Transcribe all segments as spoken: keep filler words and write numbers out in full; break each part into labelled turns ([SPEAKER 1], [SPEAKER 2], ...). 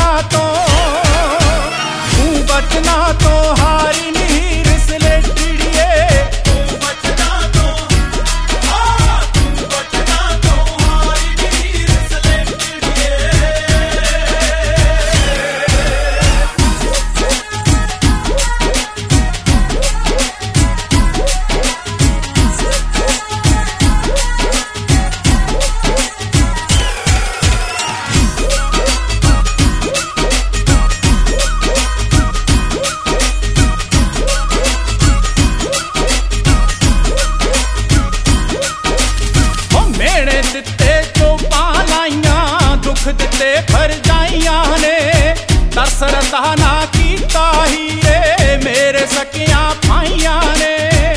[SPEAKER 1] तो तू बचना तो हारी नहीं रिसलेटिड़िए तू बचना तो हाँ तू बचना तो हारी नहीं रिसलेटिड़िए दिते फरजाइयां ने तरस रता ना कीता हीरे मेरे सकियां भाइयां ने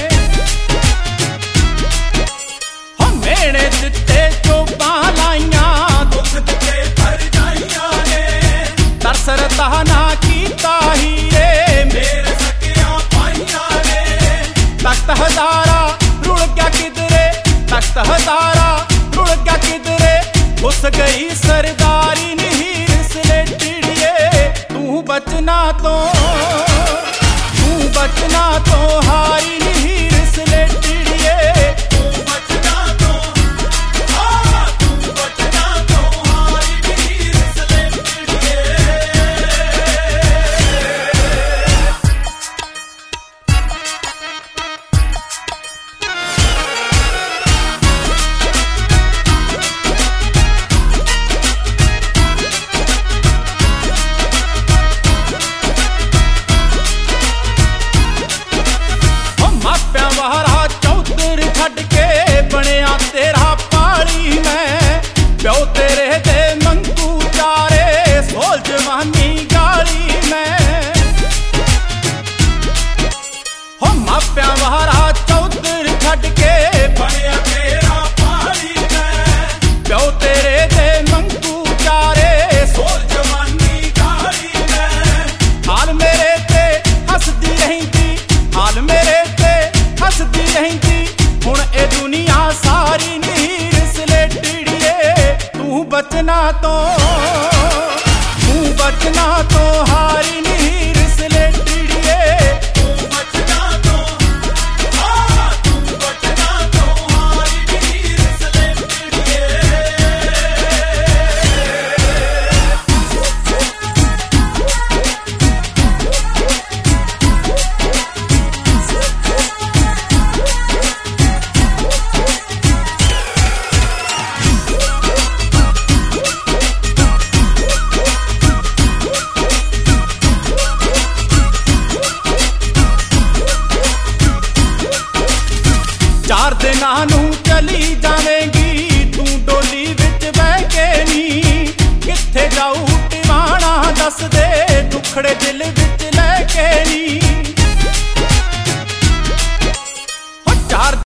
[SPEAKER 1] हो मेरे दिते चोपा लाइयां दुख दिते फरजाइयां ने तरस रता ना कीता हीरे मेरे सकियां भाइयां ने तख्त हजारा रुड़ गया किधरे तख्त हजारा रुड़ गया किधरे घुस गई सरदारी नहीं रिसलेटिड़िए तू बचना तो तू बचना तो हारी नहीं रिसलेटिड़िए तू बचना तो हाँ तू बचना तो हारी नहीं रिसलेटिड़िए प्यो तेरे दे मंगू चारे सोल जवानी गाली मैं हो माप्या वारा चौधर छड़ के बनया तेरा पाली मैं प्यो तेरे दे मंगू चारे सोल जवानी गाली मैं हाल मेरे ते हसदी रहिंदी हाल मेरे ते हसदी रहिंदी हुण ए दुनिया सारी नहीं बचना तो तू बचना तो हारी नहीं रिसलेटिड़िए तू बचना तो हाँ तू बचना तो हारी नहीं रिसलेटिड़िए चार दिनां नूं चली जावेंगी तू डोली विच बह के नी किथे जाऊ टिवाणा दस दे दुखड़े दिल विच लैके नी